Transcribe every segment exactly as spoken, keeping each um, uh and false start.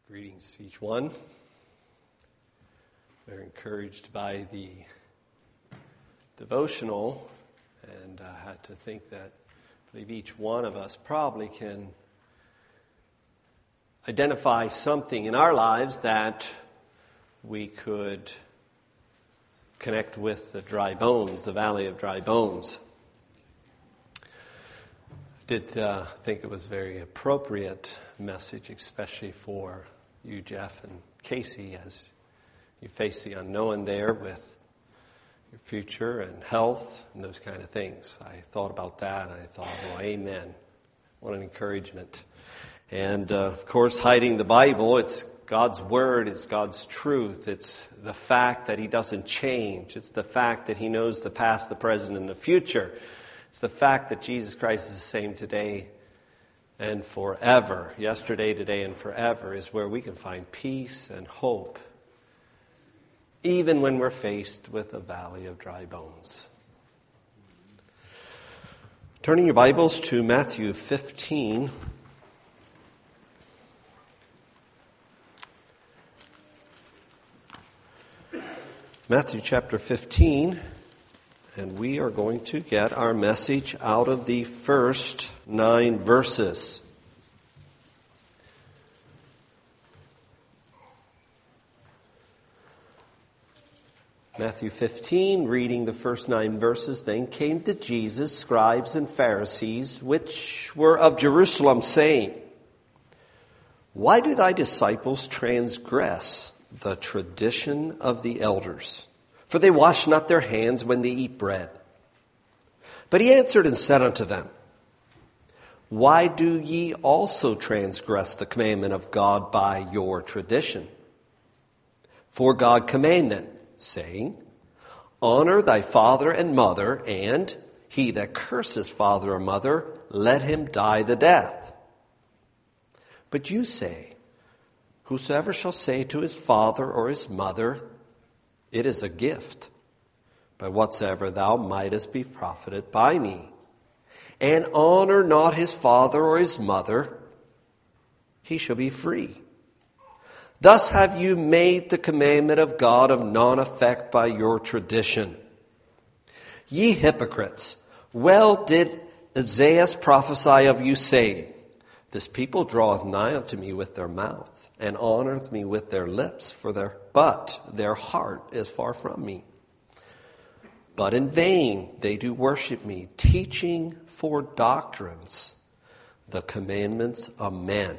Greetings to each one. We're encouraged by the devotional, and I had to think that I believe each one of us probably can identify something in our lives that we could connect with the dry bones, the valley of dry bones. I did uh, think it was a very appropriate message, especially for you, Jeff and Casey, as you face the unknown there with your future and health and those kind of things. I thought about that, and I thought, oh, amen. What an encouragement. And, uh, of course, hiding the Bible, it's God's Word, it's God's truth. It's the fact that He doesn't change. It's the fact that He knows the past, the present, and the future. It's the fact that Jesus Christ is the same today and forever. Yesterday, today, and forever is where we can find peace and hope, even when we're faced with a valley of dry bones. Turning your Bibles to Matthew fifteen. Matthew chapter fifteen, and we are going to get our message out of the first nine verses. Matthew fifteen, reading the first nine verses, then came to Jesus scribes and Pharisees, which were of Jerusalem, saying, Why do thy disciples transgress the tradition of the elders? For they wash not their hands when they eat bread. But he answered and said unto them, Why do ye also transgress the commandment of God by your tradition? For God commanded, saying, Honor thy father and mother, and he that curses father or mother, let him die the death. But you say, Whosoever shall say to his father or his mother, It is a gift, by whatsoever thou mightest be profited by me, and honor not his father or his mother, he shall be free. Thus have you made the commandment of God of none effect by your tradition. Ye hypocrites, well did Isaiah prophesy of you, saying, This people draweth nigh unto me with their mouth, and honoreth me with their lips, for their but their heart is far from me. But in vain they do worship me, teaching for doctrines the commandments of men.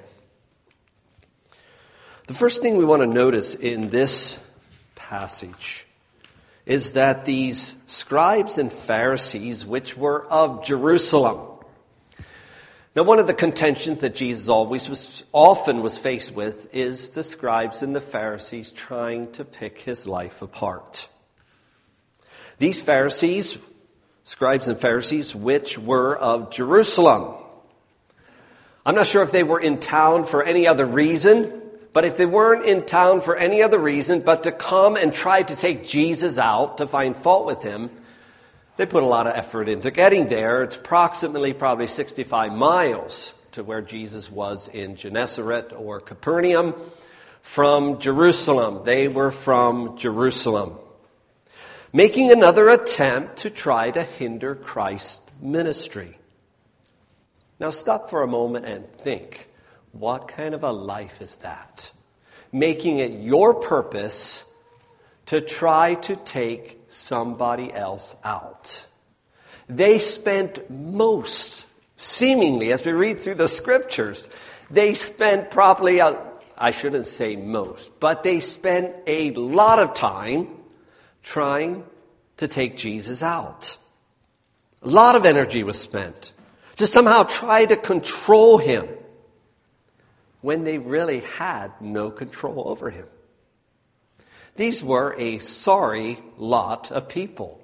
The first thing we want to notice in this passage is that these scribes and Pharisees, which were of Jerusalem. Now, one of the contentions that Jesus always was, often was faced with is the scribes and the Pharisees trying to pick his life apart. These Pharisees, scribes and Pharisees, which were of Jerusalem. I'm not sure if they were in town for any other reason, but if they weren't in town for any other reason but to come and try to take Jesus out, to find fault with him, they put a lot of effort into getting there. It's approximately probably sixty-five miles to where Jesus was in Gennesaret or Capernaum from Jerusalem. They were from Jerusalem, making another attempt to try to hinder Christ's ministry. Now stop for a moment and think, what kind of a life is that? Making it your purpose to try to take somebody else out. They spent most, seemingly, as we read through the scriptures, they spent probably, a, I shouldn't say most, but they spent a lot of time trying to take Jesus out. A lot of energy was spent to somehow try to control him when they really had no control over him. These were a sorry lot of people.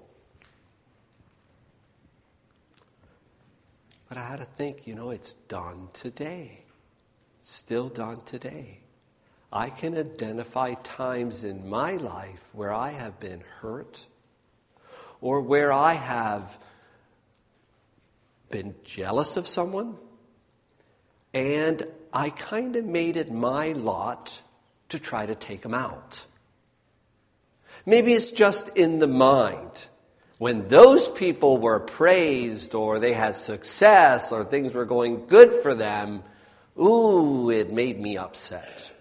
But I had to think, you know, it's done today. Still done today. I can identify times in my life where I have been hurt, or where I have been jealous of someone, And I kind of made it my lot to try to take them out. Maybe it's just in the mind. When those people were praised or they had success or things were going good for them, ooh, it made me upset.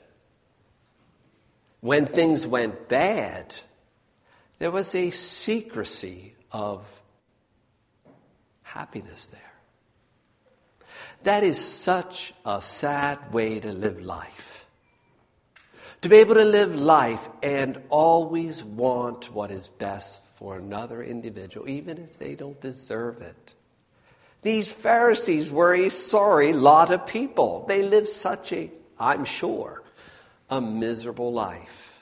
When things went bad, there was a secrecy of happiness there. That is such a sad way to live life. To be able to live life and always want what is best for another individual, even if they don't deserve it. These Pharisees were a sorry lot of people. They lived such a, I'm sure, a miserable life.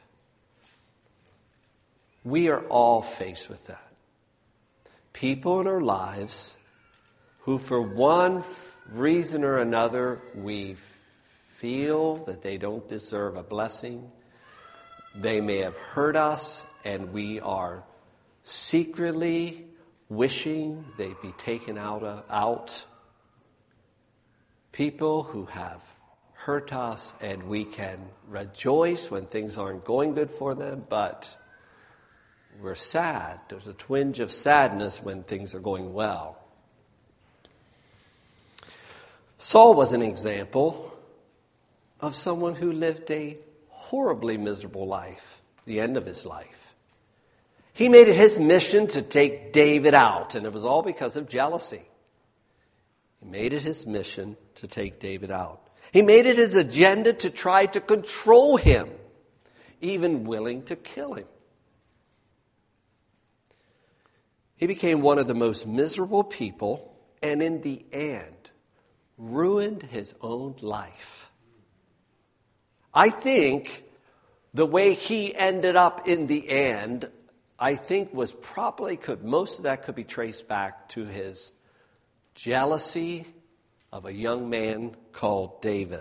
We are all faced with that. People in our lives who for one reason or another we feel that they don't deserve a blessing. They may have hurt us and we are secretly wishing they'd be taken out. Of, out. People who have hurt us and we can rejoice when things aren't going good for them, but we're sad. There's a twinge of sadness when things are going well. Saul was an example of someone who lived a horribly miserable life, the end of his life. He made it his mission to take David out, and it was all because of jealousy. He made it his mission to take David out. He made it his agenda to try to control him, even willing to kill him. He became one of the most miserable people, and in the end, ruined his own life. I think the way he ended up in the end, I think was probably, could most of that could be traced back to his jealousy of a young man called David.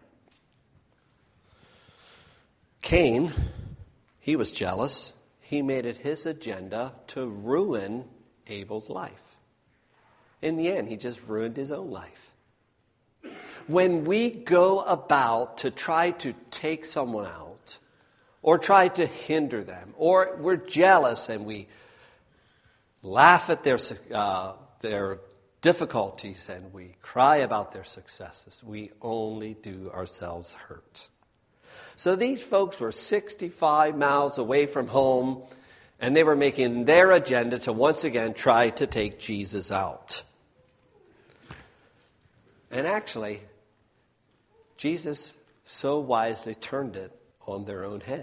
Cain, he was jealous. He made it his agenda to ruin Abel's life. In the end, he just ruined his own life. When we go about to try to take someone out, or try to hinder them, or we're jealous and we laugh at their uh, their difficulties and we cry about their successes, we only do ourselves hurt. So these folks were sixty-five miles away from home, and they were making their agenda to once again try to take Jesus out. And actually, Jesus so wisely turned it on their own head.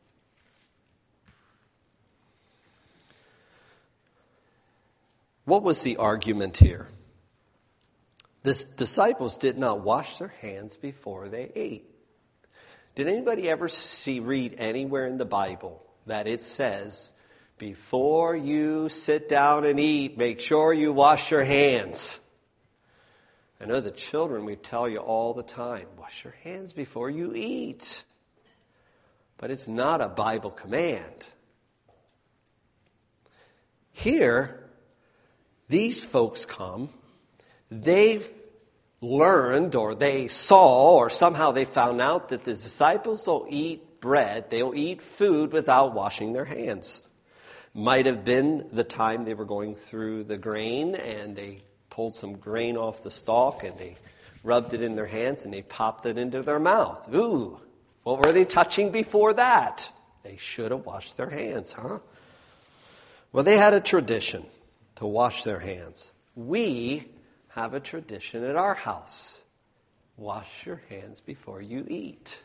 What was the argument here? The disciples did not wash their hands before they ate. Did anybody ever see, read anywhere in the Bible that it says, before you sit down and eat, make sure you wash your hands? I know the children, we tell you all the time, wash your hands before you eat. But it's not a Bible command. Here, these folks come, they've learned or they saw or somehow they found out that the disciples will eat bread, they'll eat food without washing their hands. Might have been the time they were going through the grain and they pulled some grain off the stalk and they rubbed it in their hands and they popped it into their mouth. Ooh, what were they touching before that? They should have washed their hands, huh? Well, they had a tradition to wash their hands. We have a tradition at our house. Wash your hands before you eat.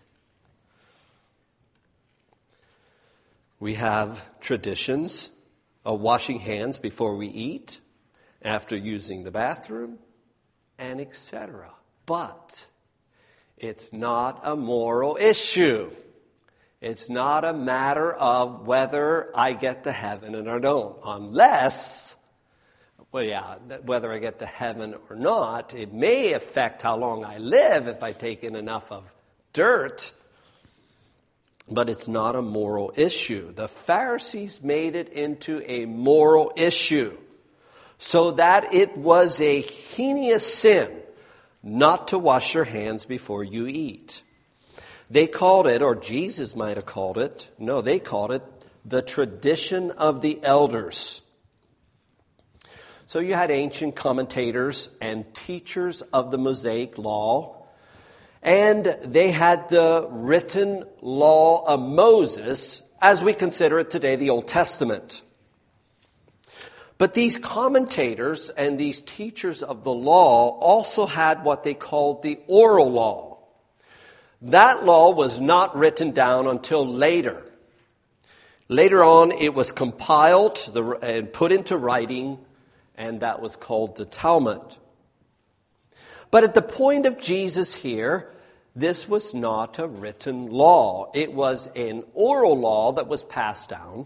We have traditions of washing hands before we eat, after using the bathroom, and et cetera. But it's not a moral issue. It's not a matter of whether I get to heaven or don't. Unless, well, yeah, whether I get to heaven or not, it may affect how long I live if I take in enough of dirt. But it's not a moral issue. The Pharisees made it into a moral issue, so that it was a heinous sin not to wash your hands before you eat. They called it, or Jesus might have called it, no, they called it the tradition of the elders. So you had ancient commentators and teachers of the Mosaic law, and they had the written law of Moses, as we consider it today, the Old Testament. But these commentators and these teachers of the law also had what they called the oral law. That law was not written down until later. Later on, it was compiled and put into writing, and that was called the Talmud. But at the point of Jesus here, this was not a written law. It was an oral law that was passed down.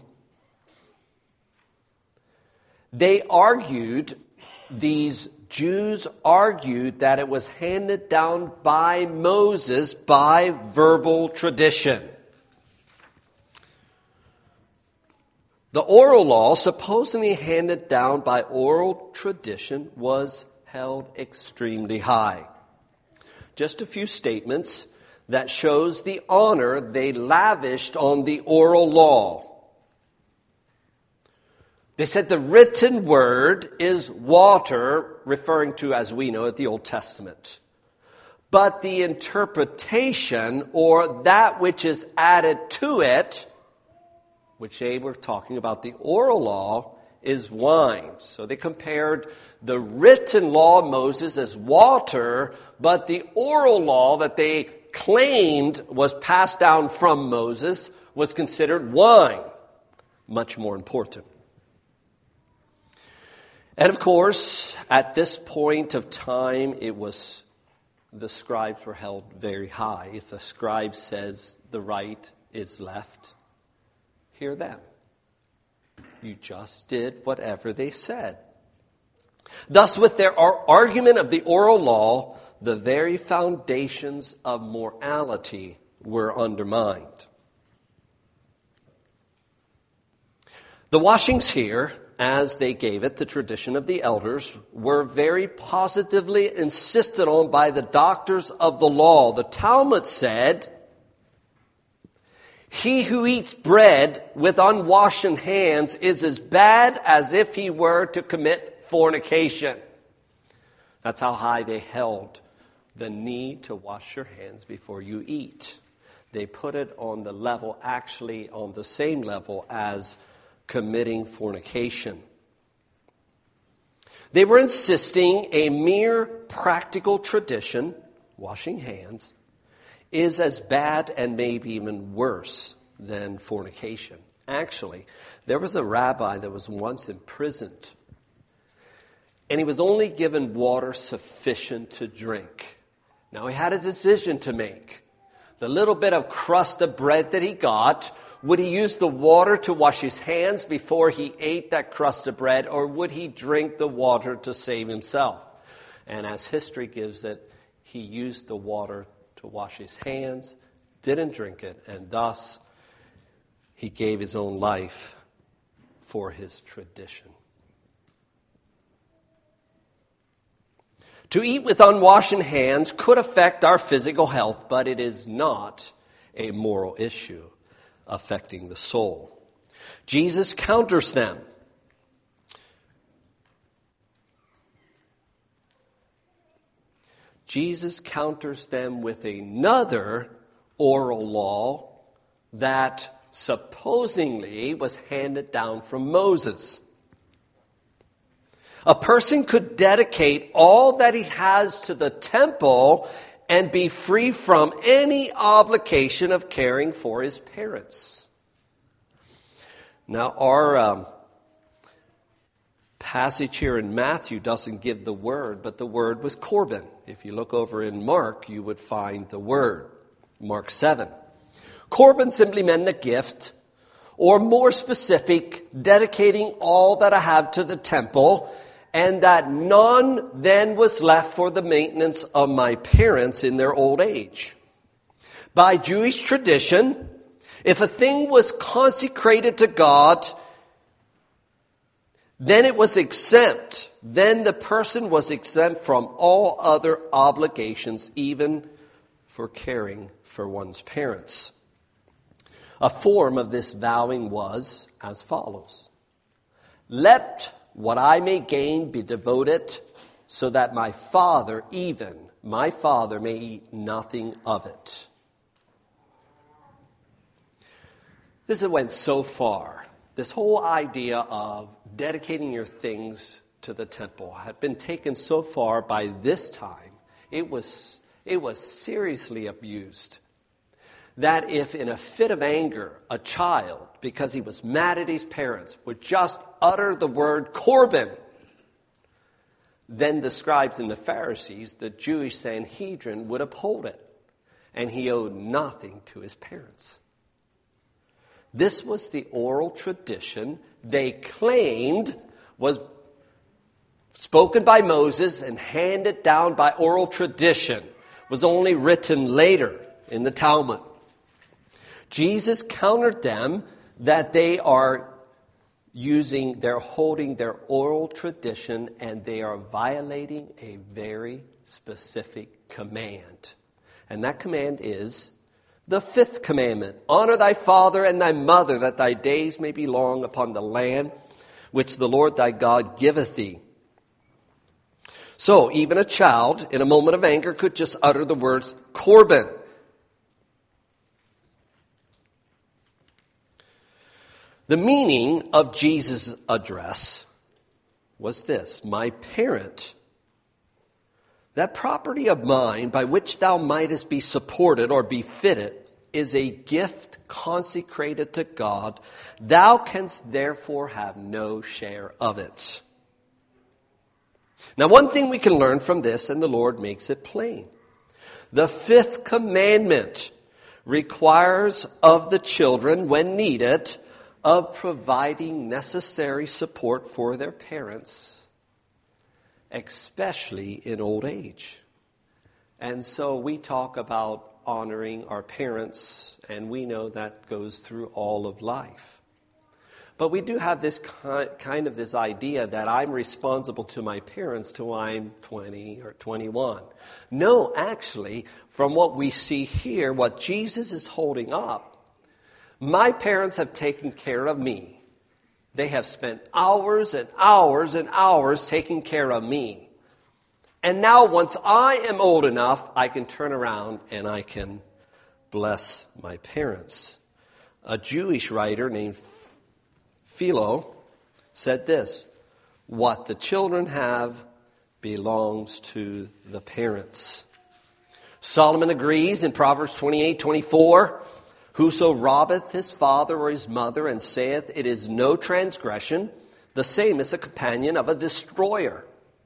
They argued, these Jews argued that it was handed down by Moses by verbal tradition. The oral law, supposedly handed down by oral tradition, was held extremely high. Just a few statements that shows the honor they lavished on the oral law. They said the written word is water, referring to, as we know it, the Old Testament. But the interpretation, or that which is added to it, which they were talking about the oral law, is wine. So they compared the written law of Moses as water, but the oral law that they claimed was passed down from Moses was considered wine, much more important. And of course, at this point of time, it was the scribes were held very high. If a scribe says the right is left, hear them. You just did whatever they said. Thus, with their argument of the oral law, the very foundations of morality were undermined. The washings here, as they gave it, the tradition of the elders, were very positively insisted on by the doctors of the law. The Talmud said, "He who eats bread with unwashed hands is as bad as if he were to commit fornication." That's how high they held the need to wash your hands before you eat. They put it on the level, actually on the same level as committing fornication. They were insisting a mere practical tradition, washing hands, is as bad and maybe even worse than fornication. Actually, there was a rabbi that was once imprisoned, and he was only given water sufficient to drink. Now, he had a decision to make. The little bit of crust of bread that he got, would he use the water to wash his hands before he ate that crust of bread, or would he drink the water to save himself? And as history gives it, he used the water to wash his hands, didn't drink it, and thus he gave his own life for his tradition. To eat with unwashed hands could affect our physical health, but it is not a moral issue affecting the soul. Jesus counters them. Jesus counters them with another oral law that supposedly was handed down from Moses. A person could dedicate all that he has to the temple and be free from any obligation of caring for his parents. Now, our um, passage here in Matthew doesn't give the word, but the word was Corban. If you look over in Mark, you would find the word, Mark seven. Corban simply meant a gift, or more specific, dedicating all that I have to the temple, and that none then was left for the maintenance of my parents in their old age. By Jewish tradition, if a thing was consecrated to God, then it was exempt. Then the person was exempt from all other obligations, even for caring for one's parents. A form of this vowing was as follows. Let what I may gain be devoted, so that my father, even my father, may eat nothing of it. This went so far. This whole idea of dedicating your things to the temple had been taken so far by this time. It was, it was seriously abused. That if in a fit of anger, a child, because he was mad at his parents, would just utter the word Corban, then the scribes and the Pharisees, the Jewish Sanhedrin, would uphold it. And he owed nothing to his parents. This was the oral tradition they claimed was spoken by Moses and handed down by oral tradition, was only written later in the Talmud. Jesus countered them that they are using, they're holding their oral tradition and they are violating a very specific command. And that command is the fifth commandment. Honor thy father and thy mother, that thy days may be long upon the land which the Lord thy God giveth thee. So even a child in a moment of anger could just utter the words Corban. The meaning of Jesus' address was this: my parent, that property of mine by which thou mightest be supported or be fitted, is a gift consecrated to God. Thou canst therefore have no share of it. Now, one thing we can learn from this, and the Lord makes it plain. The fifth commandment requires of the children, when needed, of providing necessary support for their parents, especially in old age. And so we talk about honoring our parents, and we know that goes through all of life. But we do have this kind of this idea that I'm responsible to my parents till I'm twenty or twenty-one. No, actually, from what we see here, what Jesus is holding up, my parents have taken care of me. They have spent hours and hours and hours taking care of me. And now once I am old enough, I can turn around and I can bless my parents. A Jewish writer named Philo said this: what the children have belongs to the parents. Solomon agrees in Proverbs twenty-eight twenty-four. Whoso robbeth his father or his mother and saith it is no transgression, the same is a companion of a destroyer.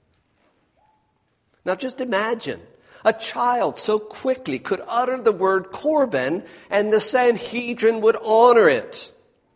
Now just imagine, a child so quickly could utter the word Corban and the Sanhedrin would honor it.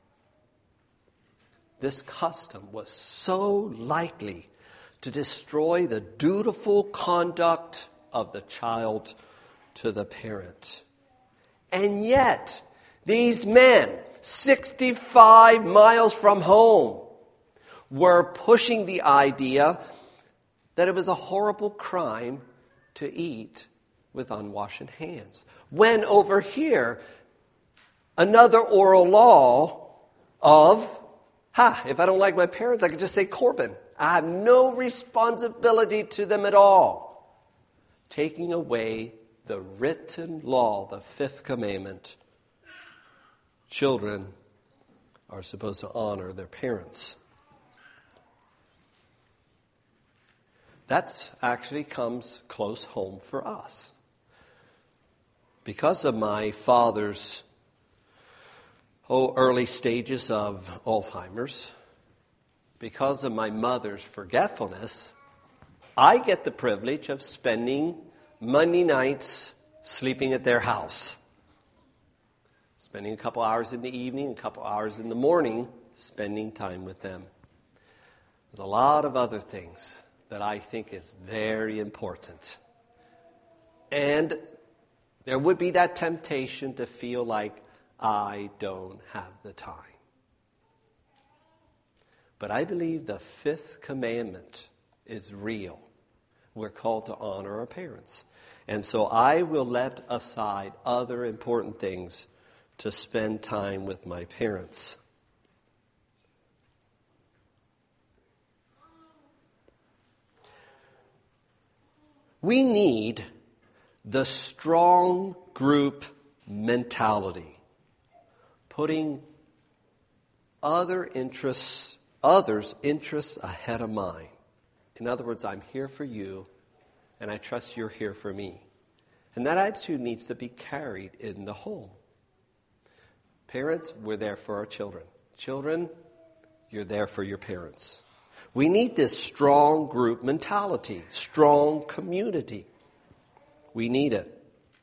This custom was so likely to destroy the dutiful conduct of the child to the parent. And yet, these men, sixty-five miles from home, were pushing the idea that it was a horrible crime to eat with unwashed hands. When over here, another oral law of, ha, if I don't like my parents, I can just say Corban. I have no responsibility to them at all. Taking away the written law, the fifth commandment. Children are supposed to honor their parents. That actually comes close home for us. Because of my father's oh, early stages of Alzheimer's, because of my mother's forgetfulness, I get the privilege of spending Monday nights sleeping at their house. Spending a couple hours in the evening, a couple hours in the morning, spending time with them. There's a lot of other things that I think is very important. And there would be that temptation to feel like I don't have the time. But I believe the fifth commandment is real. We're called to honor our parents. And so I will let aside other important things to spend time with my parents. We need the strong group mentality, putting other interests, others' interests ahead of mine. In other words, I'm here for you, and I trust you're here for me. And that attitude needs to be carried in the home. Parents, we're there for our children. Children, you're there for your parents. We need this strong group mentality, strong community. We need it.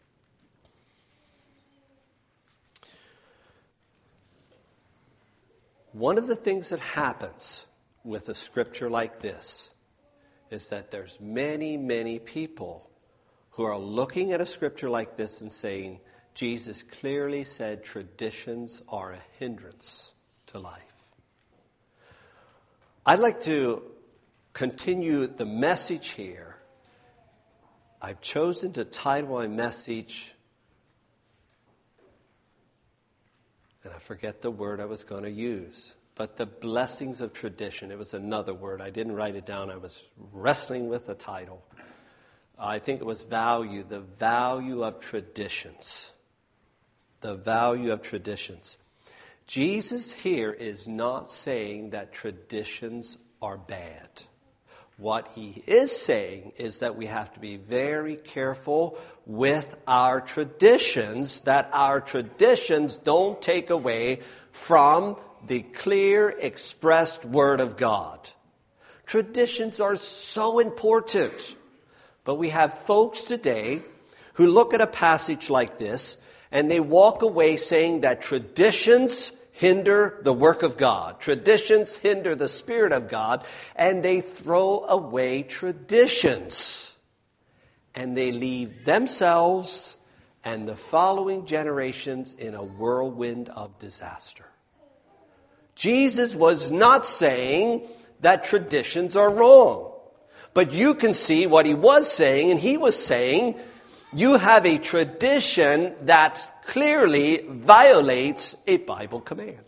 One of the things that happens with a scripture like this is that there's many, many people who are looking at a scripture like this and saying, Jesus clearly said traditions are a hindrance to life. I'd like to continue the message here. I've chosen to title my message, and I forget the word I was going to use, but the blessings of tradition. It was another word. I didn't write it down. I was wrestling with the title. I think it was value, the value of traditions. The value of traditions. Jesus here is not saying that traditions are bad. What he is saying is that we have to be very careful with our traditions, that our traditions don't take away from the clear expressed Word of God. Traditions are so important. But we have folks today who look at a passage like this and they walk away saying that traditions hinder the work of God. Traditions hinder the Spirit of God, and they throw away traditions. And they leave themselves and the following generations in a whirlwind of disaster. Jesus was not saying that traditions are wrong. But you can see what he was saying, and he was saying, you have a tradition that clearly violates a Bible command.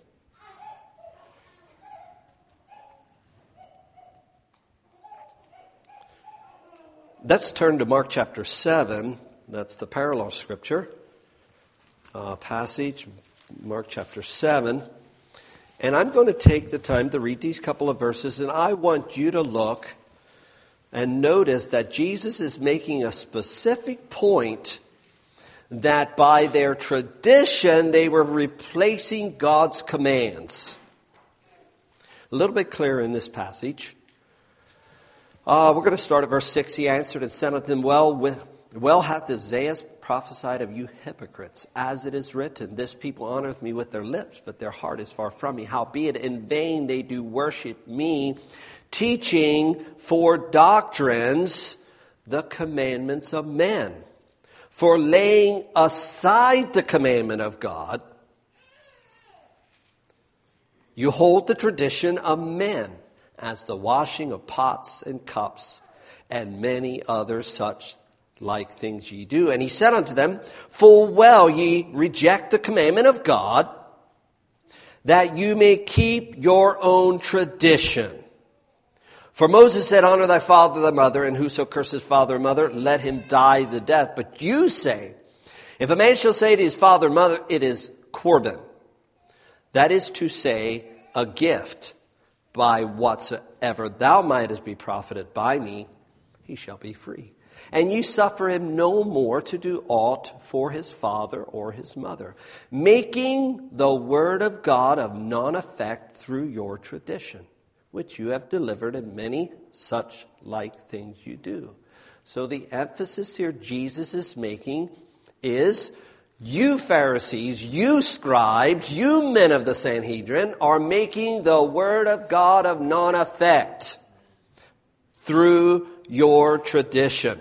Let's turn to Mark chapter seven. That's the parallel scripture uh, passage, Mark chapter seven. And I'm going to take the time to read these couple of verses, and I want you to look and notice that Jesus is making a specific point that by their tradition they were replacing God's commands. A little bit clearer in this passage. Uh, we're going to start at verse six. He answered and said unto them, Well, with, well hath Isaiah prophesied of you hypocrites, as it is written, This people honoreth me with their lips, but their heart is far from me. Howbeit in vain they do worship me, teaching for doctrines the commandments of men. For laying aside the commandment of God, you hold the tradition of men, as the washing of pots and cups, and many other such like things ye do. And he said unto them, Full well ye reject the commandment of God, that you may keep your own tradition. For Moses said, Honor thy father and thy mother, and whoso curses father or mother, let him die the death. But you say, If a man shall say to his father or mother, It is Corban, that is to say, a gift, by whatsoever thou mightest be profited by me, he shall be free. And you suffer him no more to do aught for his father or his mother, making the word of God of none effect through your tradition, which you have delivered, and many such like things you do. So the emphasis here Jesus is making is, you Pharisees, you scribes, you men of the Sanhedrin are making the word of God of none effect through your tradition.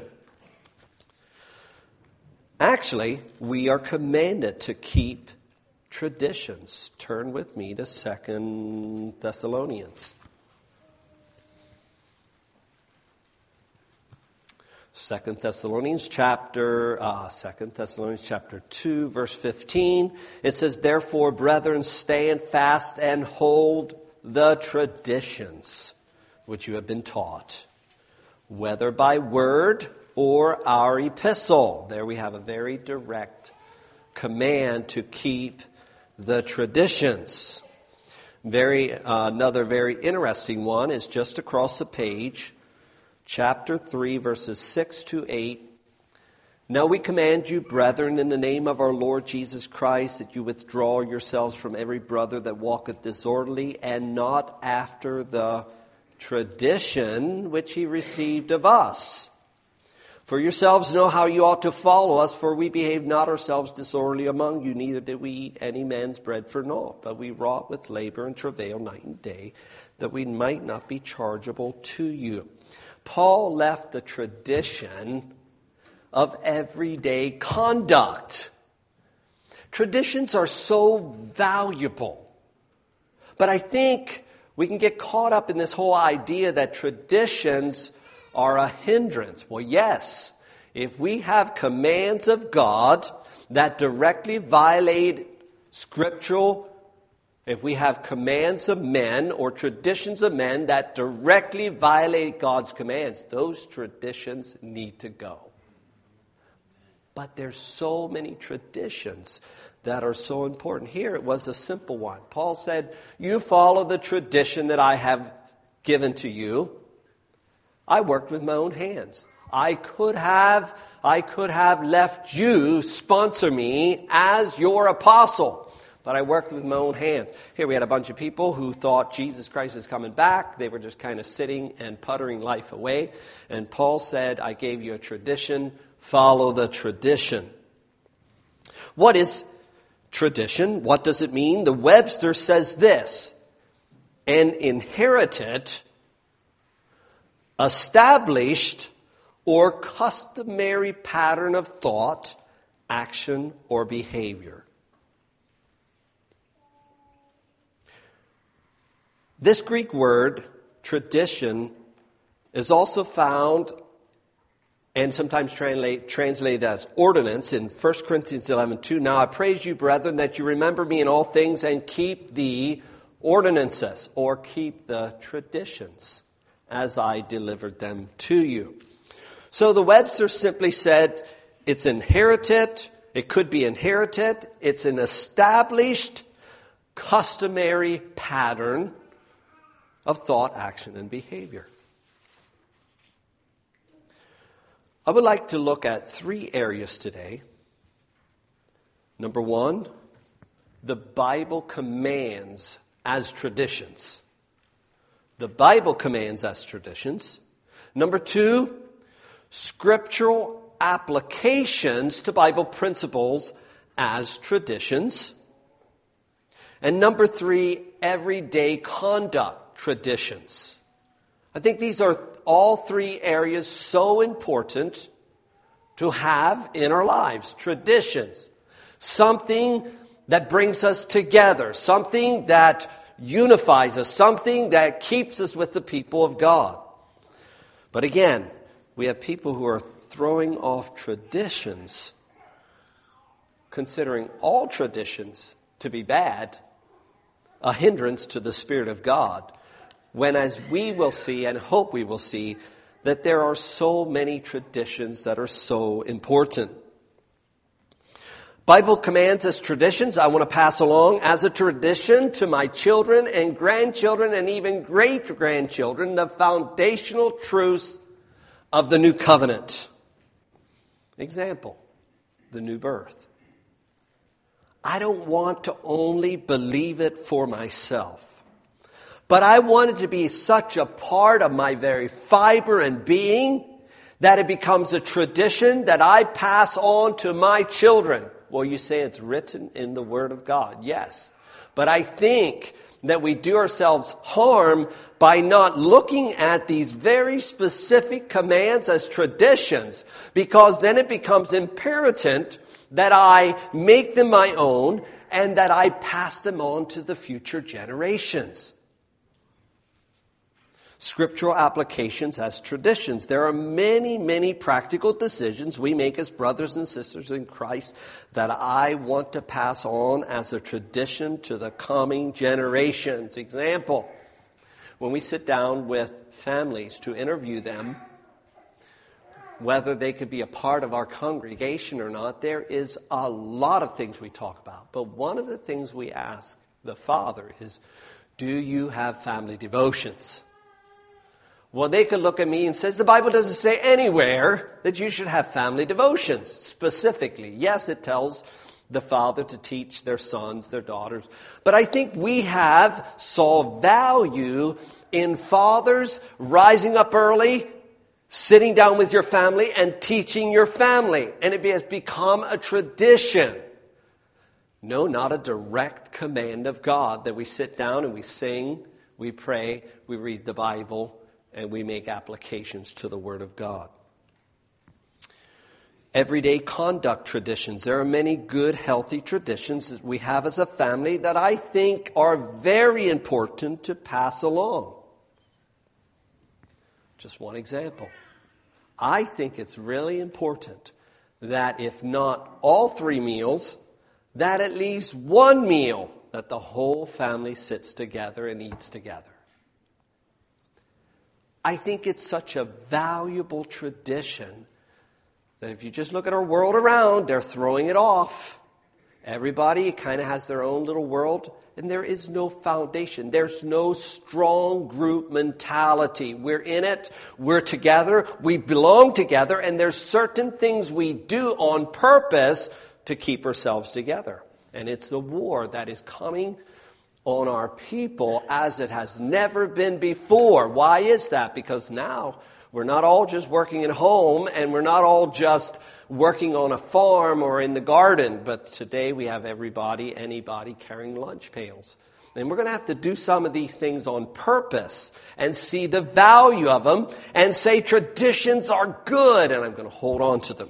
Actually, we are commanded to keep traditions. Turn with me to Second Thessalonians. Second Thessalonians chapter, uh, Second Thessalonians chapter two, verse fifteen. It says, "Therefore, brethren, stand fast and hold the traditions which you have been taught, whether by word or our epistle." There we have a very direct command to keep the traditions. Very uh, another very interesting one is just across the page, chapter three, verses six to eight. "Now we command you, brethren, in the name of our Lord Jesus Christ, that you withdraw yourselves from every brother that walketh disorderly, and not after the tradition which he received of us. For yourselves know how you ought to follow us, for we behaved not ourselves disorderly among you, neither did we eat any man's bread for naught, but we wrought with labor and travail night and day, that we might not be chargeable to you." Paul left the tradition of everyday conduct. Traditions are so valuable. But I think we can get caught up in this whole idea that traditions are a hindrance. Well, yes, if we have commands of God that directly violate scriptural, if we have commands of men or traditions of men that directly violate God's commands, those traditions need to go. But there's so many traditions that are so important. Here it was a simple one. Paul said, "You follow the tradition that I have given to you." I worked with my own hands. I could have, I could have left you sponsor me as your apostle, but I worked with my own hands. Here we had a bunch of people who thought Jesus Christ is coming back. They were just kind of sitting and puttering life away. And Paul said, "I gave you a tradition. Follow the tradition." What is tradition? What does it mean? The Webster says this: an inherited, established, or customary pattern of thought, action, or behavior. This Greek word, tradition, is also found and sometimes translate, translated as ordinance in First Corinthians eleven two. "Now I praise you, brethren, that you remember me in all things and keep the ordinances," or keep the traditions, "as I delivered them to you." So the Webster simply said it's inherited, it could be inherited, it's an established, customary pattern of thought, action, and behavior. I would like to look at three areas today. Number one, the Bible commands as traditions. The Bible commands as traditions. Number two, scriptural applications to Bible principles as traditions. And number three, everyday conduct traditions. I think these are all three areas so important to have in our lives. Traditions. Something that brings us together. Something that unifies us. Something that keeps us with the people of God. But again, we have people who are throwing off traditions, considering all traditions to be bad, a hindrance to the Spirit of God. When, as we will see and hope we will see, that there are so many traditions that are so important. Bible commands as traditions. I want to pass along as a tradition to my children and grandchildren and even great-grandchildren the foundational truths of the new covenant. Example, the new birth. I don't want to only believe it for myself. But I want it to be such a part of my very fiber and being that it becomes a tradition that I pass on to my children. Well, you say it's written in the Word of God. Yes. But I think that we do ourselves harm by not looking at these very specific commands as traditions, because then it becomes imperative that I make them my own and that I pass them on to the future generations. scriptural applications as traditions. There are many, many practical decisions we make as brothers and sisters in Christ that I want to pass on as a tradition to the coming generations. Example, when we sit down with families to interview them, whether they could be a part of our congregation or not, there is a lot of things we talk about. But one of the things we ask the father is, do you have family devotions? Well, they could look at me and say, the Bible doesn't say anywhere that you should have family devotions specifically. Yes, it tells the father to teach their sons, their daughters. But I think we have saw value in fathers rising up early, sitting down with your family and teaching your family. And it has become a tradition. No, not a direct command of God that we sit down and we sing, we pray, we read the Bible, and we make applications to the Word of God. Everyday conduct traditions. There are many good, healthy traditions that we have as a family that I think are very important to pass along. Just one example. I think it's really important that if not all three meals, that at least one meal that the whole family sits together and eats together. I think it's such a valuable tradition that if you just look at our world around, they're throwing it off. Everybody kind of has their own little world, and there is no foundation. There's no strong group mentality. We're in it, we're together, we belong together, and there's certain things we do on purpose to keep ourselves together. And it's the war that is coming on our people as it has never been before. Why is that? Because now we're not all just working at home, and we're not all just working on a farm or in the garden, but today we have everybody, anybody carrying lunch pails. And we're going to have to do some of these things on purpose and see the value of them and say traditions are good, and I'm going to hold on to them.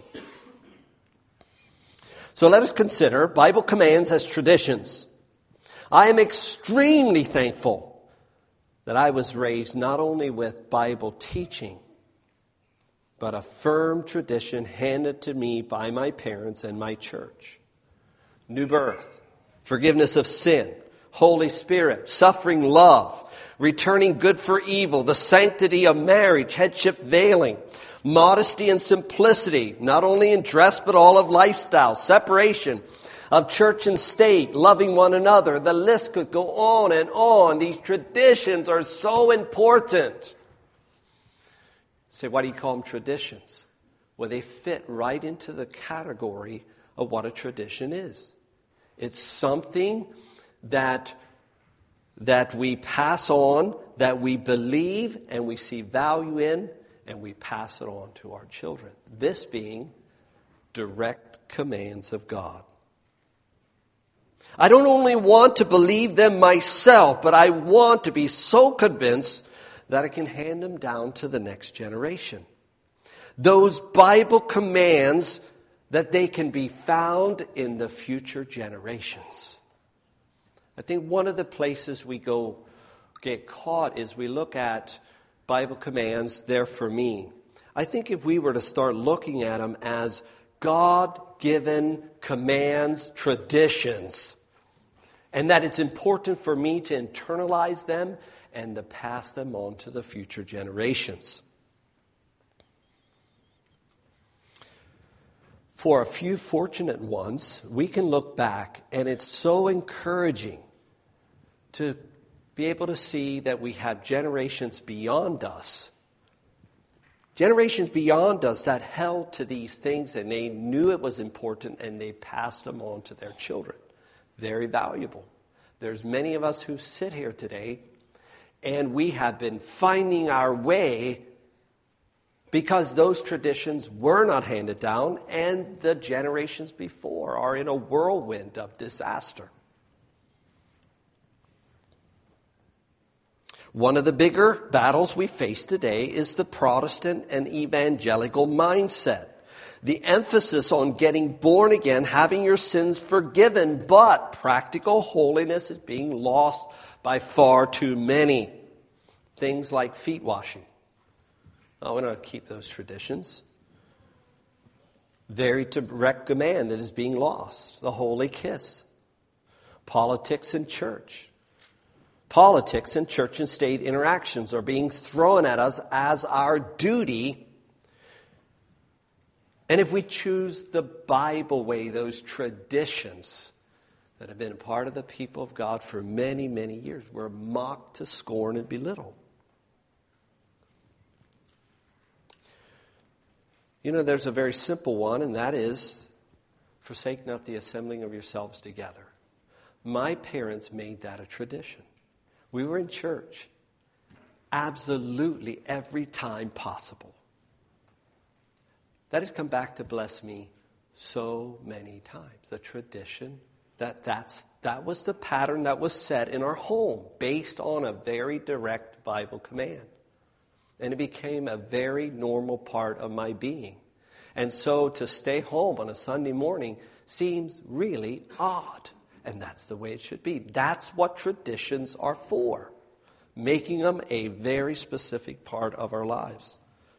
So let us consider Bible commands as traditions. I am extremely thankful that I was raised not only with Bible teaching, but a firm tradition handed to me by my parents and my church. New birth, forgiveness of sin, Holy Spirit, suffering love, returning good for evil, the sanctity of marriage, headship veiling, modesty and simplicity, not only in dress but all of lifestyle, separation of church and state, loving one another. The list could go on and on. These traditions are so important. Say, why do you call them traditions? Well, they fit right into the category of what a tradition is. It's something that, that we pass on, that we believe and we see value in, and we pass it on to our children. This being direct commands of God. I don't only want to believe them myself, but I want to be so convinced that I can hand them down to the next generation. Those Bible commands that they can be found in the future generations. I think one of the places we go get caught is we look at Bible commands, they're for me. I think if we were to start looking at them as God-given commands, traditions, and that it's important for me to internalize them and to pass them on to the future generations. For a few fortunate ones, we can look back, and it's so encouraging to be able to see that we have generations beyond us. Generations beyond us that held to these things, and they knew it was important, and they passed them on to their children. Very valuable. There's many of us who sit here today, and we have been finding our way because those traditions were not handed down, and the generations before are in a whirlwind of disaster. One of the bigger battles we face today is the Protestant and evangelical mindset. The emphasis on getting born again, having your sins forgiven, but practical holiness is being lost by far too many. things like feet washing. Oh, we don't keep those traditions. Very direct command that is being lost. The holy kiss. Politics and church. Politics and church and state interactions are being thrown at us as our duty. And if we choose the Bible way, those traditions that have been a part of the people of God for many, many years, we're mocked to scorn and belittled. You know, there's a very simple one, and that is, forsake not the assembling of yourselves together. My parents made that a tradition. We were in church absolutely every time possible. That has come back to bless me so many times. A tradition that that's, that was the pattern that was set in our home based on a very direct Bible command. And it became a very normal part of my being. And so to stay home on a Sunday morning seems really odd. And that's the way it should be. That's what traditions are for. Making them a very specific part of our lives.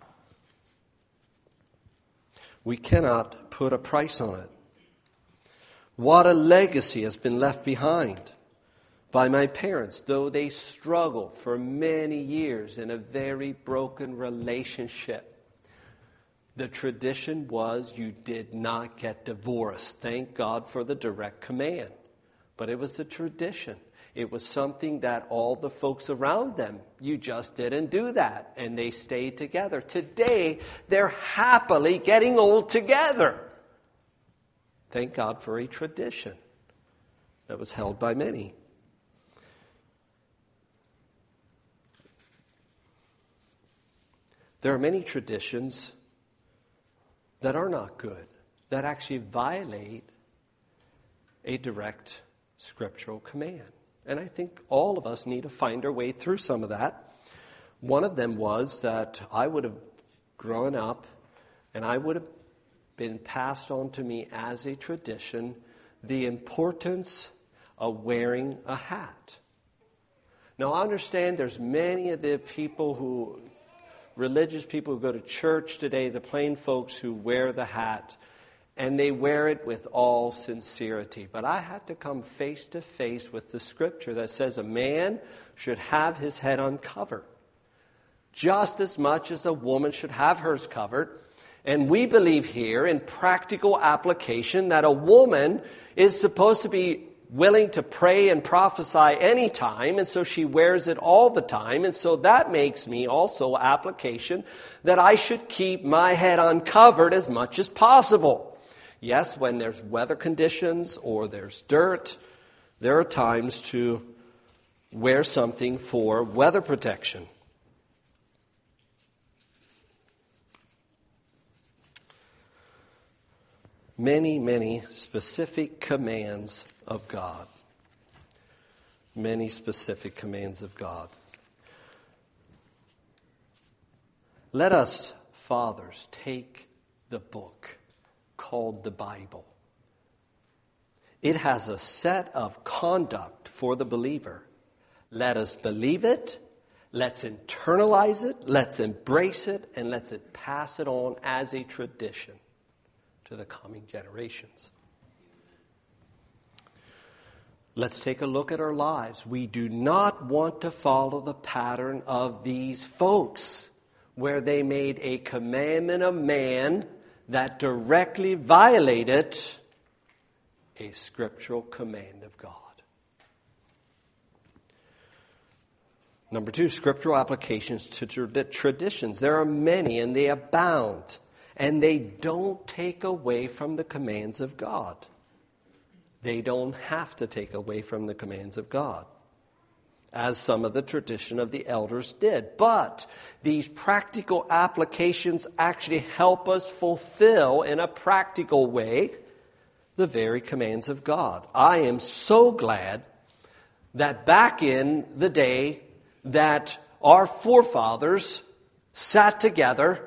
We cannot put a price on it. What a legacy has been left behind by my parents, though they struggled for many years in a very broken relationship. The tradition was you did not get divorced. Thank God for the direct command. But it was a tradition. It was something that all the folks around them, you just didn't do that. And they stayed together. Today, they're happily getting old together. Thank God for a tradition that was held by many. There are many traditions that are not good, that actually violate a direct scriptural command. And I think all of us need to find our way through some of that. One of them was that I would have grown up and I would have been passed on to me as a tradition the importance of wearing a hat. Now I understand there's many of the people who, religious people who go to church today, the plain folks who wear the hat, and they wear it with all sincerity. But I had to come face to face with the scripture that says a man should have his head uncovered, just as much as a woman should have hers covered. And we believe here in practical application that a woman is supposed to be willing to pray and prophesy anytime, and so she wears it all the time. And so that makes me also application that I should keep my head uncovered as much as possible. Yes, when there's weather conditions or there's dirt, there are times to wear something for weather protection. Many, many specific commands of God. Many specific commands of God. Let us, fathers, take the book called the Bible. It has a set of conduct for the believer. Let us believe it, let's internalize it, let's embrace it, and let's it pass it on as a tradition to the coming generations. Let's take a look at our lives. We do not want to follow the pattern of these folks, where they made a commandment of man that directly violated a scriptural command of God. Number two, scriptural applications to traditions. There are many and they abound, and they don't take away from the commands of God. They don't have to take away from the commands of God, as some of the tradition of the elders did. But these practical applications actually help us fulfill in a practical way the very commands of God. I am so glad that back in the day that our forefathers sat together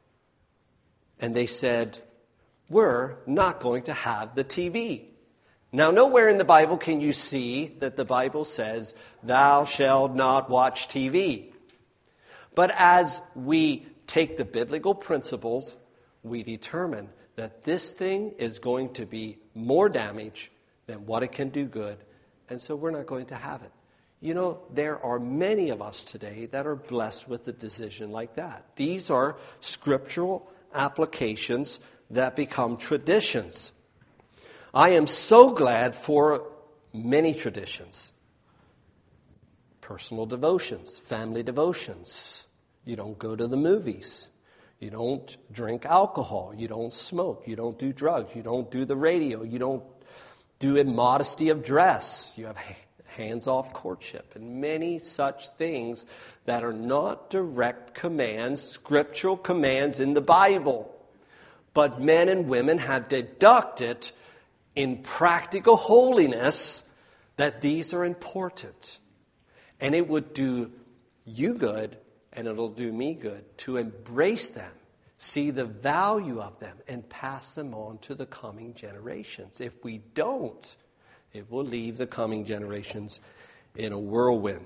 and they said, we're not going to have the T V. Now, nowhere in the Bible can you see that the Bible says, thou shalt not watch T V. But as we take the biblical principles, we determine that this thing is going to be more damage than what it can do good, and so we're not going to have it. You know, there are many of us today that are blessed with a decision like that. These are scriptural applications that become traditions. I am so glad for many traditions. Personal devotions, family devotions. You don't go to the movies. You don't drink alcohol. You don't smoke. You don't do drugs. You don't do the radio. You don't do immodesty of dress. You have hands-off courtship and many such things that are not direct commands, scriptural commands in the Bible. But men and women have deducted in practical holiness that these are important. And it would do you good and it'll do me good to embrace them, see the value of them, and pass them on to the coming generations. If we don't, it will leave the coming generations in a whirlwind.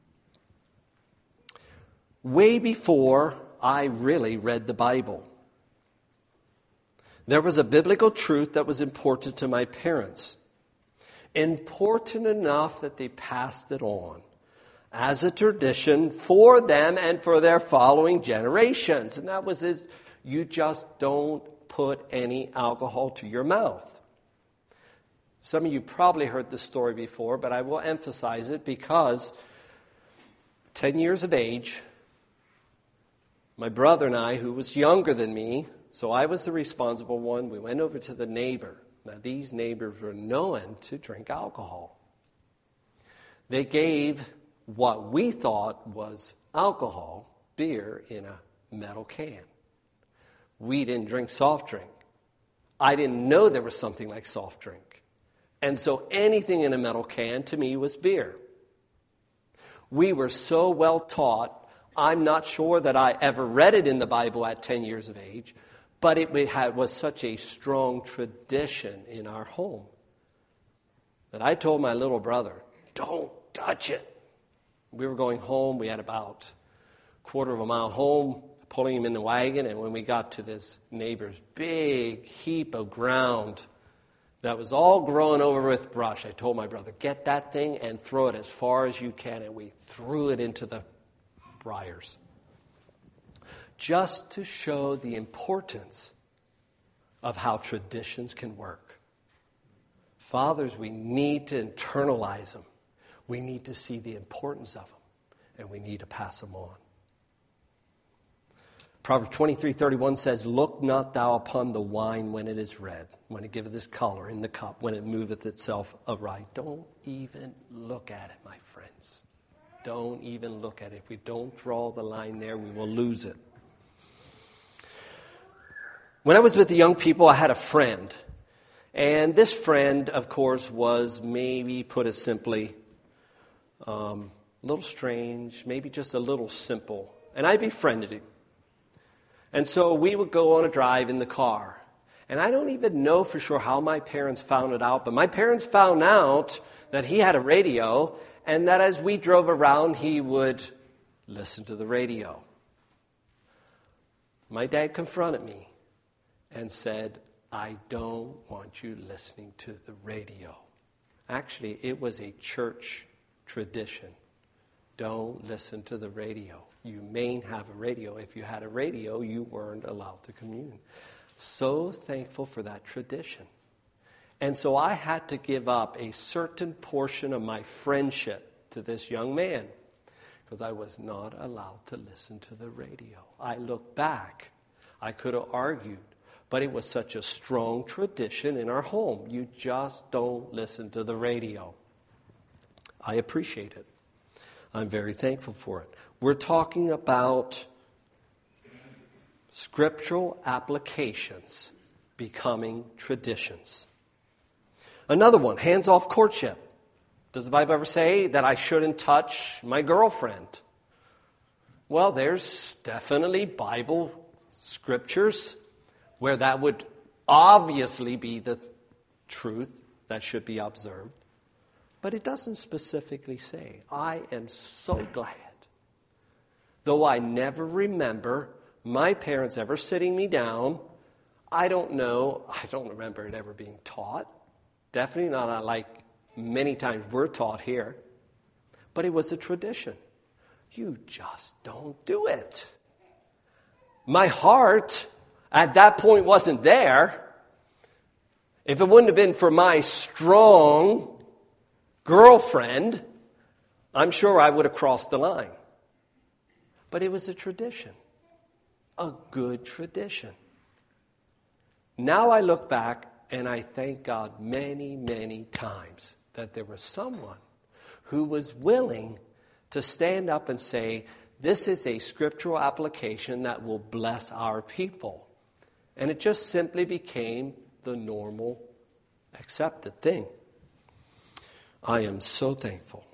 Way before I really read the Bible, there was a biblical truth that was important to my parents. Important enough that they passed it on as a tradition for them and for their following generations. And that was this, you just don't put any alcohol to your mouth. Some of you probably heard this story before, but I will emphasize it because ten years of age, my brother and I, who was younger than me, so I was the responsible one, we went over to the neighbor. Now, these neighbors were known to drink alcohol. They gave what we thought was alcohol, beer, in a metal can. We didn't drink soft drink. I didn't know there was something like soft drink. And so anything in a metal can to me was beer. We were so well taught, I'm not sure that I ever read it in the Bible at ten years of age, but it was such a strong tradition in our home that I told my little brother, don't touch it. We were going home. We had about a quarter of a mile home, pulling him in the wagon. And when we got to this neighbor's big heap of ground that was all growing over with brush, I told my brother, get that thing and throw it as far as you can. And we threw it into the briars, just to show the importance of how traditions can work. Fathers, we need to internalize them. We need to see the importance of them, and we need to pass them on. Proverbs twenty-three thirty-one says, look not thou upon the wine when it is red, when it giveth this color in the cup, when it moveth itself aright. Don't even look at it, my friends. Don't even look at it. If we don't draw the line there, we will lose it. When I was with the young people, I had a friend. And this friend, of course, was maybe, put it simply, um, a little strange, maybe just a little simple. And I befriended him. And so we would go on a drive in the car. And I don't even know for sure how my parents found it out, but my parents found out that he had a radio, and that as we drove around, he would listen to the radio. My dad confronted me and said, I don't want you listening to the radio. Actually, it was a church tradition. Don't listen to the radio. You may have a radio. If you had a radio, you weren't allowed to commune. So thankful for that tradition. And so I had to give up a certain portion of my friendship to this young man because I was not allowed to listen to the radio. I look back. I could have argued, but it was such a strong tradition in our home. You just don't listen to the radio. I appreciate it. I'm very thankful for it. We're talking about scriptural applications becoming traditions. Another one, hands-off courtship. Does the Bible ever say that I shouldn't touch my girlfriend? Well, there's definitely Bible scriptures where that would obviously be the truth, that should be observed. But it doesn't specifically say. I am so glad. Though I never remember my parents ever sitting me down, I don't know, I don't remember it ever being taught. Definitely not like many times we're taught here. But it was a tradition. You just don't do it. My heart at that point wasn't there. If it wouldn't have been for my strong girlfriend, I'm sure I would have crossed the line. But it was a tradition, a good tradition. Now I look back and I thank God many, many times that there was someone who was willing to stand up and say, this is a scriptural application that will bless our people. And it just simply became the normal, accepted thing. I am so thankful.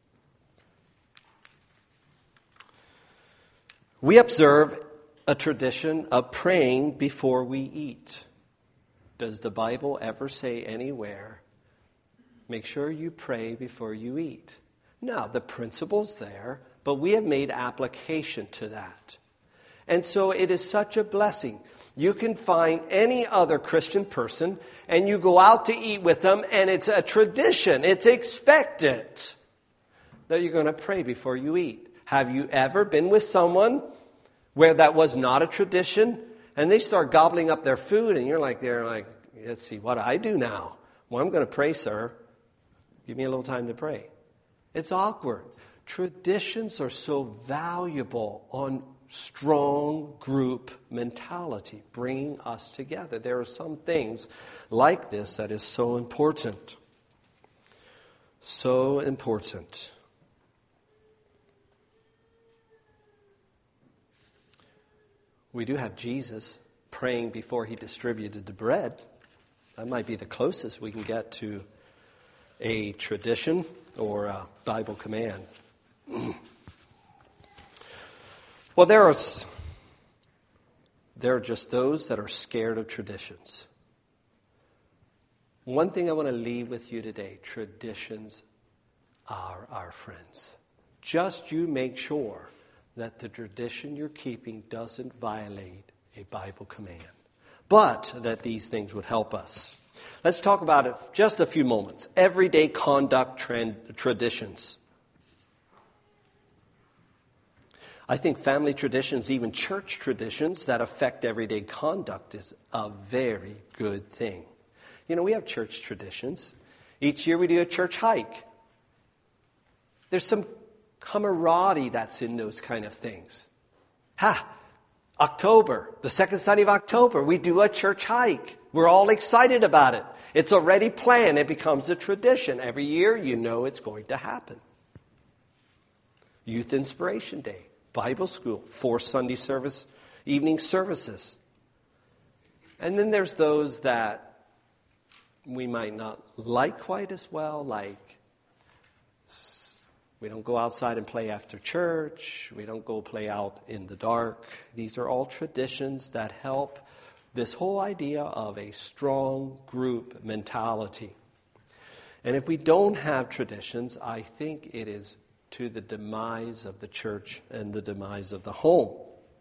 We observe a tradition of praying before we eat. Does the Bible ever say anywhere, make sure you pray before you eat? No, the principle's there, but we have made application to that. And so it is such a blessing. You can find any other Christian person and you go out to eat with them and it's a tradition. It's expected that you're going to pray before you eat. Have you ever been with someone where that was not a tradition and they start gobbling up their food and you're like, they're like, let's see, what do I do now? Well, I'm going to pray, sir. Give me a little time to pray. It's awkward. Traditions are so valuable on strong group mentality, bringing us together. There are some things like this that is so important. So important. We do have Jesus praying before he distributed the bread. That might be the closest we can get to a tradition or a Bible command. Well, there are, there are just those that are scared of traditions. One thing I want to leave with you today, traditions are our friends. Just you make sure that the tradition you're keeping doesn't violate a Bible command, but that these things would help us. Let's talk about it just a few moments. Everyday conduct trend, traditions. I think family traditions, even church traditions that affect everyday conduct is a very good thing. You know, we have church traditions. Each year we do a church hike. There's some camaraderie that's in those kind of things. Ha! October, the second Sunday of October, we do a church hike. We're all excited about it. It's already planned. It becomes a tradition. Every year you know it's going to happen. Youth Inspiration Day, Bible school, four Sunday service, evening services. And then there's those that we might not like quite as well, like we don't go outside and play after church. We don't go play out in the dark. These are all traditions that help this whole idea of a strong group mentality. And if we don't have traditions, I think it is to the demise of the church and the demise of the home.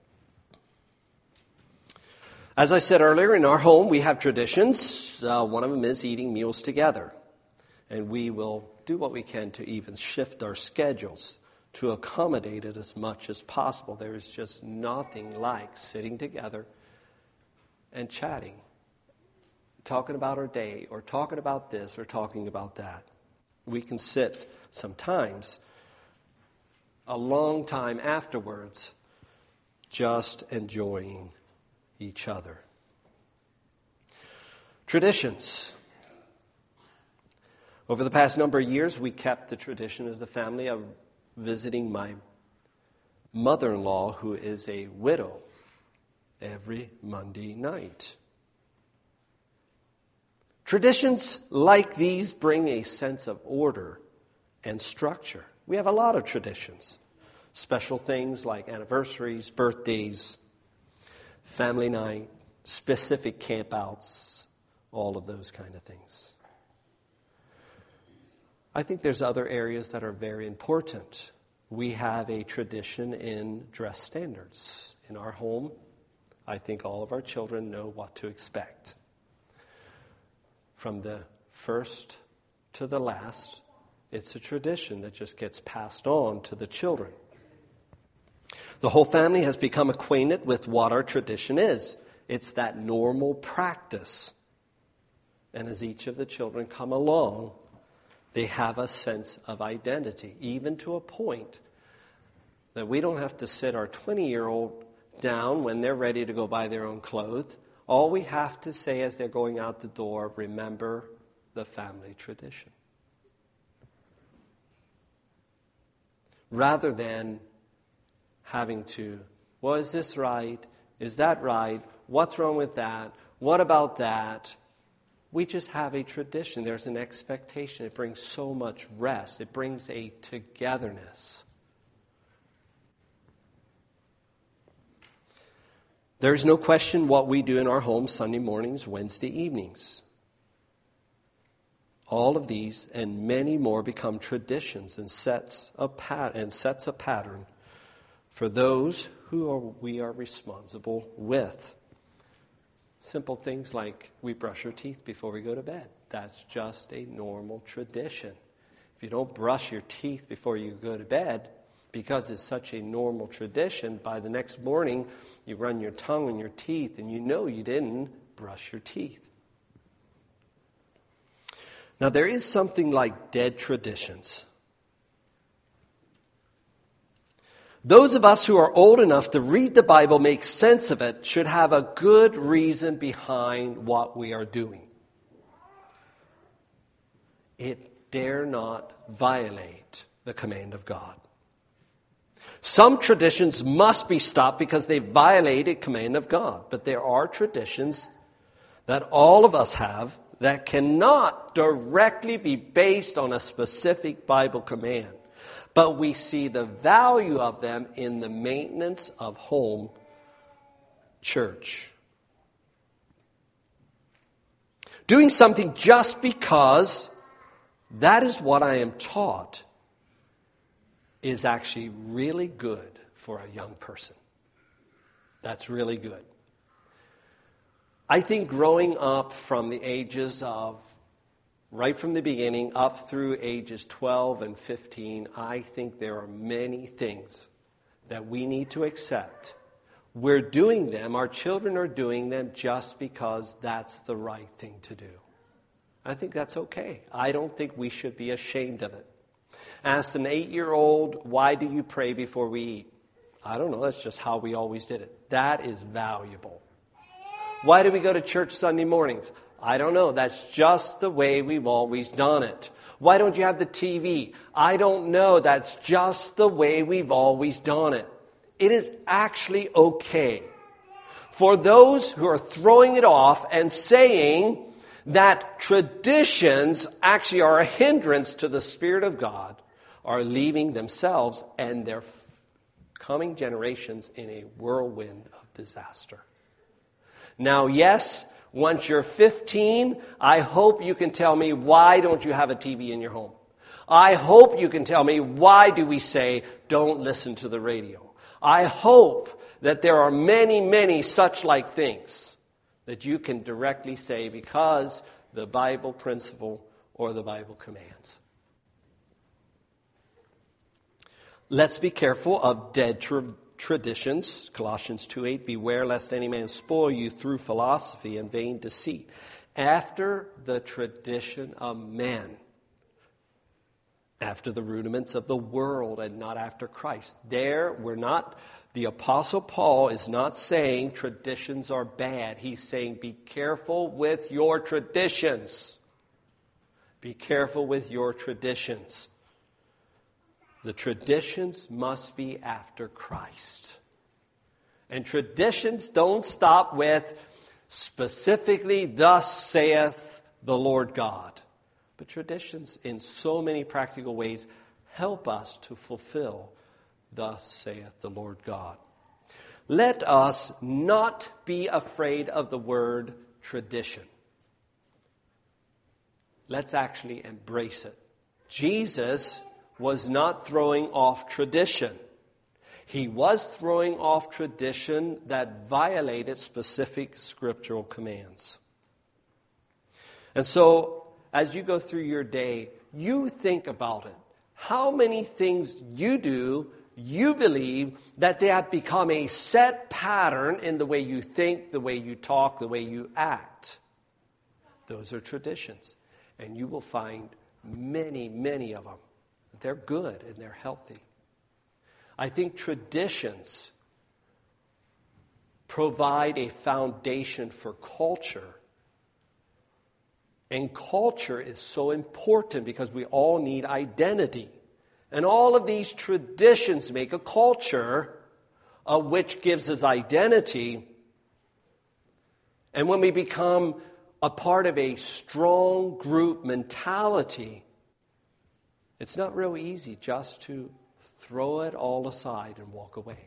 As I said earlier, in our home we have traditions. Uh, one of them is eating meals together. And we will do what we can to even shift our schedules to accommodate it as much as possible. There is just nothing like sitting together and chatting, talking about our day, or talking about this, or talking about that. We can sit sometimes a long time afterwards just enjoying each other. Traditions. Over the past number of years, we kept the tradition as a family of visiting my mother-in-law, who is a widow, every Monday night. Traditions like these bring a sense of order and structure. We have a lot of traditions. Special things like anniversaries, birthdays, family night, specific campouts, all of those kind of things. I think there's other areas that are very important. We have a tradition in dress standards. In our home, I think all of our children know what to expect. From the first to the last, it's a tradition that just gets passed on to the children. The whole family has become acquainted with what our tradition is. It's that normal practice. And as each of the children come along, they have a sense of identity, even to a point that we don't have to sit our twenty-year-old down when they're ready to go buy their own clothes. All we have to say as they're going out the door, remember the family tradition. Rather than having to, well, is this right? Is that right? What's wrong with that? What about that? We just have a tradition. There's an expectation. It brings so much rest. It brings a togetherness. There's no question what we do in our home Sunday mornings, Wednesday evenings. All of these and many more become traditions and sets a pat and sets a pattern for those who are, we are responsible with. Simple things like we brush our teeth before we go to bed. That's just a normal tradition. If you don't brush your teeth before you go to bed, because it's such a normal tradition, by the next morning you run your tongue in your teeth and you know you didn't brush your teeth. Now there is something like dead traditions. Those of us who are old enough to read the Bible, make sense of it, should have a good reason behind what we are doing. It dare not violate the command of God. Some traditions must be stopped because they violate a command of God. But there are traditions that all of us have that cannot directly be based on a specific Bible command. But we see the value of them in the maintenance of home church. Doing something just because that is what I am taught is actually really good for a young person. That's really good. I think growing up from the ages of right from the beginning up through ages twelve and fifteen, I think there are many things that we need to accept. We're doing them, our children are doing them just because that's the right thing to do. I think that's okay. I don't think we should be ashamed of it. Ask an eight-year-old, why do you pray before we eat? I don't know, that's just how we always did it. That is valuable. Why do we go to church Sunday mornings? I don't know. That's just the way we've always done it. Why don't you have the T V? I don't know. That's just the way we've always done it. It is actually okay for those who are throwing it off and saying that traditions actually are a hindrance to the Spirit of God, are leaving themselves and their coming generations in a whirlwind of disaster. Now, yes, once you're fifteen, I hope you can tell me, why don't you have a T V in your home? I hope you can tell me, why do we say, don't listen to the radio? I hope that there are many, many such like things that you can directly say because the Bible principle or the Bible commands. Let's be careful of dead traditions. Traditions, Colossians two eight, beware lest any man spoil you through philosophy and vain deceit, after the tradition of men, after the rudiments of the world and not after Christ. There, we're not, the Apostle Paul is not saying traditions are bad. He's saying be careful with your traditions. Be careful with your traditions. The traditions must be after Christ. And traditions don't stop with specifically, thus saith the Lord God. But traditions in so many practical ways help us to fulfill, thus saith the Lord God. Let us not be afraid of the word tradition. Let's actually embrace it. Jesus was not throwing off tradition. He was throwing off tradition that violated specific scriptural commands. And so, as you go through your day, you think about it. How many things you do, you believe that they have become a set pattern in the way you think, the way you talk, the way you act. Those are traditions. And you will find many, many of them. They're good and they're healthy. I think traditions provide a foundation for culture. And culture is so important because we all need identity. And all of these traditions make a culture, uh, which gives us identity. And when we become a part of a strong group mentality, it's not real easy just to throw it all aside and walk away.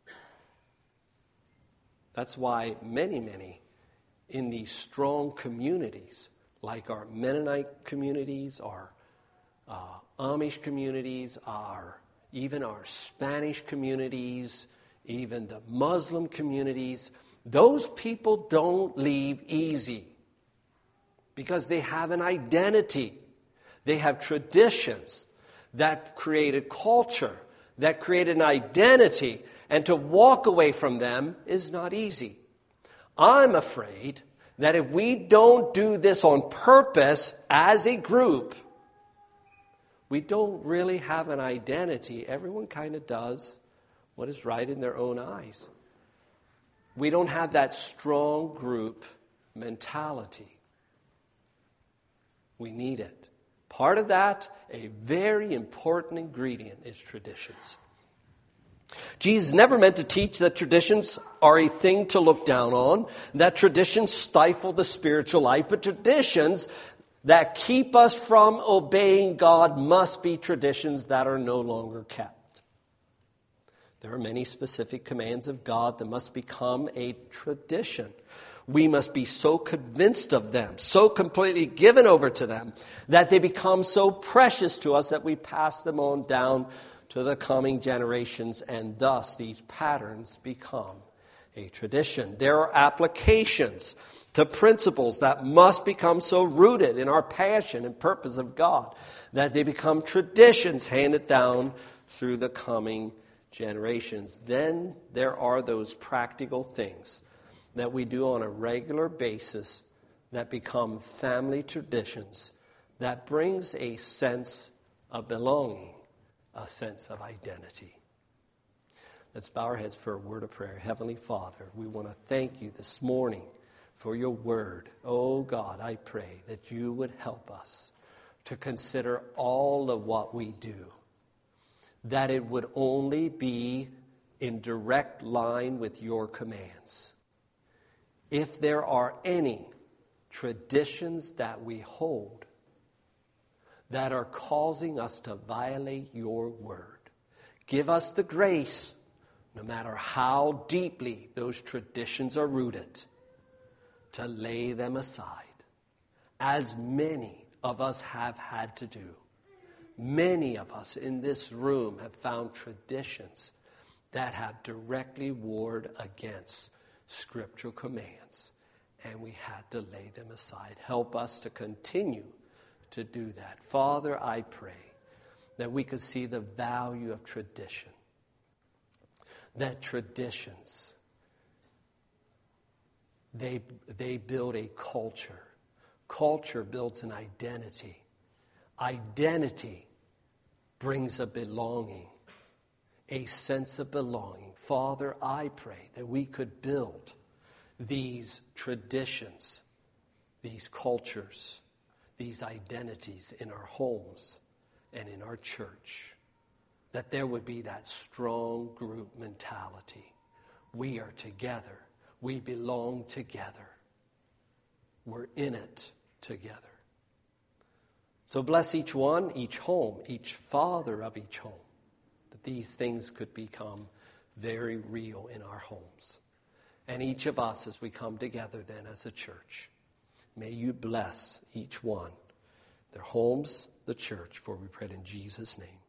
That's why many, many in these strong communities, like our Mennonite communities, our uh, Amish communities, our even our Spanish communities, even the Muslim communities, those people don't leave easy because they have an identity. They have traditions that create a culture, that create an identity, and to walk away from them is not easy. I'm afraid that if we don't do this on purpose as a group, we don't really have an identity. Everyone kind of does what is right in their own eyes. We don't have that strong group mentality. We need it. Part of that, a very important ingredient, is traditions. Jesus never meant to teach that traditions are a thing to look down on, that traditions stifle the spiritual life, but traditions that keep us from obeying God must be traditions that are no longer kept. There are many specific commands of God that must become a tradition. We must be so convinced of them, so completely given over to them, that they become so precious to us that we pass them on down to the coming generations, and thus these patterns become a tradition. There are applications to principles that must become so rooted in our passion and purpose of God that they become traditions handed down through the coming generations. Then there are those practical things that we do on a regular basis that become family traditions that brings a sense of belonging, a sense of identity. Let's bow our heads for a word of prayer. Heavenly Father, we want to thank you this morning for your word. Oh God, I pray that you would help us to consider all of what we do, that it would only be in direct line with your commands. If there are any traditions that we hold that are causing us to violate your word, give us the grace, no matter how deeply those traditions are rooted, to lay them aside, as many of us have had to do. Many of us in this room have found traditions that have directly warred against scriptural commands, and we had to lay them aside. Help us to continue to do that. Father, I pray that we could see the value of tradition, that traditions, they, they build a culture. Culture builds an identity. Identity brings a belonging, a sense of belonging. Father, I pray that we could build these traditions, these cultures, these identities in our homes and in our church, that there would be that strong group mentality. We are together. We belong together. We're in it together. So bless each one, each home, each father of each home, that these things could become very real in our homes. And each of us as we come together then as a church, may you bless each one, their homes, the church, for we pray in Jesus' name.